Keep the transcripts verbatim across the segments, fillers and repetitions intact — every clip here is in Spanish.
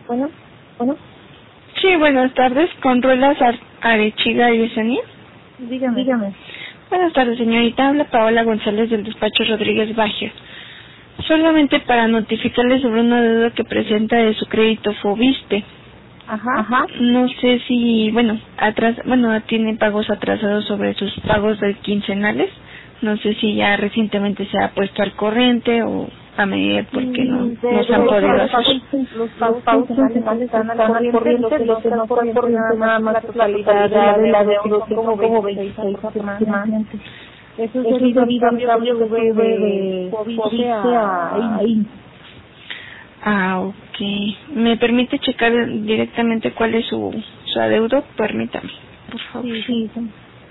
Bueno, bueno. Sí, buenas tardes, con Ruelas Ar Arechiga y Yesenia. Dígame. Dígame. Buenas tardes, señorita. Habla Paola González del despacho Rodríguez Baggio. Solamente para notificarle sobre una deuda que presenta de su crédito Fobiste. Ajá. Ajá. No sé si, bueno, atras, bueno, tiene pagos atrasados sobre sus pagos de quincenales. No sé si ya recientemente se ha puesto al corriente o a medida porque no, no se han podido hacer. Los pagos quincenales están al corriente, lo que no fue por nada más la totalidad de la deuda, que son como veintiséis aproximadamente. Eso es debido a un cambio que tuve de Fobiste a I N. Ah, ok. ¿Me permite checar directamente cuál es su, su adeudo? Permítame, por favor. Sí, sí, sí.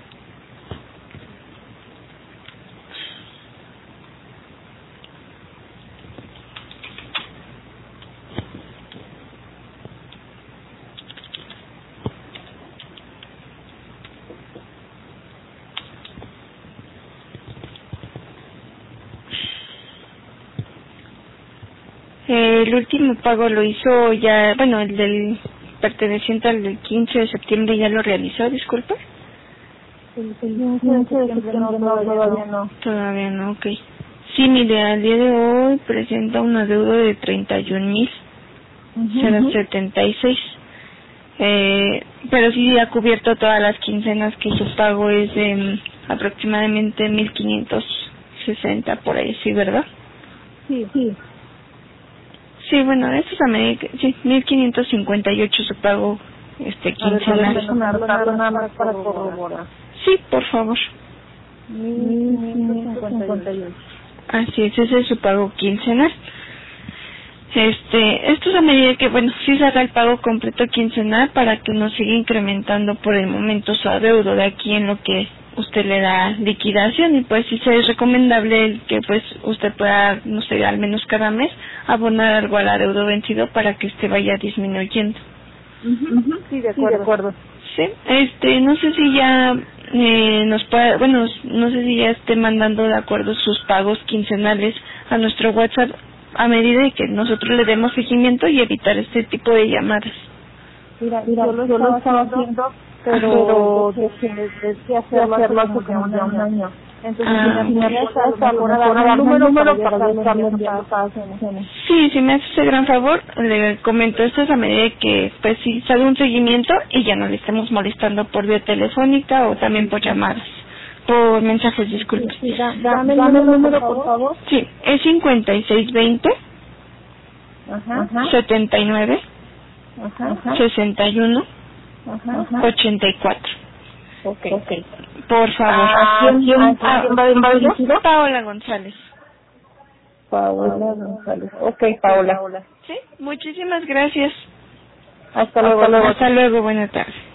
Eh, el último pago lo hizo ya, bueno, el del perteneciente al del quince de septiembre ya lo realizó, disculpe. El quince de septiembre no, todavía no. Todavía no, ok. Sí, mire, al día de hoy presenta una deuda de treinta y un mil setenta y seis. Eh, pero sí ha cubierto todas las quincenas, que su pago es de um, aproximadamente mil quinientos sesenta por ahí, ¿sí, verdad? Sí, sí. Sí, bueno, eso es a medida que, sí, mil quinientos cincuenta y ocho su pago este quincenal. Nada más para corroborar. Sí, por favor. mil quinientos cincuenta y ocho. Así es, ese es su pago quincenal. Este, esto es a medida que, bueno, sí se haga el pago completo quincenal para que no siga incrementando por el momento su adeudo de aquí en lo que usted le da liquidación, y pues sí es recomendable el que pues usted pueda, no sé, al menos cada mes abonar algo al adeudo vencido para que este vaya disminuyendo. Uh-huh. Uh-huh. Sí, de acuerdo. Sí, de acuerdo. Sí, este, no sé si ya eh, nos puede, bueno, no sé si ya esté mandando de acuerdo sus pagos quincenales a nuestro WhatsApp a medida de que nosotros le demos seguimiento y evitar este tipo de llamadas. Mira, mira, yo lo, yo lo estaba haciendo, pero dejé de hacerlo hace como ya un año. Entonces, ah, si me haces favor a darme el número para estar enviando cada semana. Sí, si me hace ese gran favor, le comento esto es a medida de que, pues, si sale un seguimiento y ya no le estemos molestando por vía telefónica o también por llamadas, por mensajes, disculpe. Sí, sí, da, dame, dame el número, por favor. Sí, es cincuenta y seis veinte, ajá, setenta y nueve, ajá, sesenta y uno, ajá, ochenta y cuatro. Ok, ok. Por favor. ¿A quién, ¿a quién va, va dirigido? Paola González. Paola González. Ok, Paola. Sí, muchísimas gracias. Hasta luego. Hasta luego, buena tarde.